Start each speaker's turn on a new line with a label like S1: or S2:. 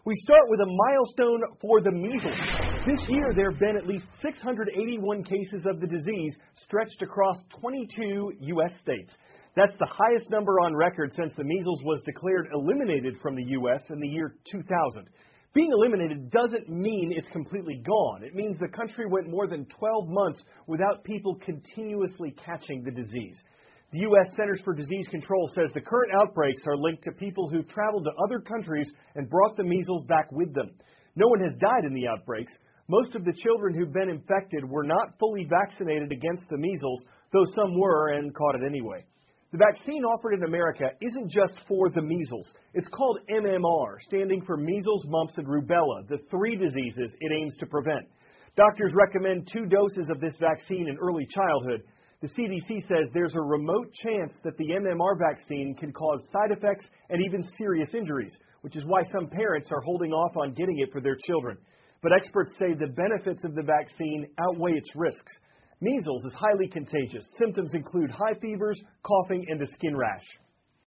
S1: We start with a milestone for the measles. This year, there have been at least 681 cases of the disease stretched across 22 U.S. states. That's the highest number on record since the measles was declared eliminated from the U.S. in the year 2000. Being eliminated doesn't mean it's completely gone. It means the country went more than 12 months without people continuously catching the disease. The U.S. Centers for Disease Control says the current outbreaks are linked to people who traveled to other countries and brought the measles back with them. No one has died in the outbreaks. Most of the children who've been infected were not fully vaccinated against the measles, though some were and caught it anyway. The vaccine offered in America isn't just for the measles. It's called MMR, standing for measles, mumps, and rubella, the three diseases it aims to prevent. Doctors recommend 2 doses of this vaccine in early childhood. The CDC says there's a remote chance that the MMR vaccine can cause side effects and even serious injuries, which is why some parents are holding off on getting it for their children. But experts say the benefits of the vaccine outweigh its risks. Measles is highly contagious. Symptoms include high fevers, coughing, and a skin rash.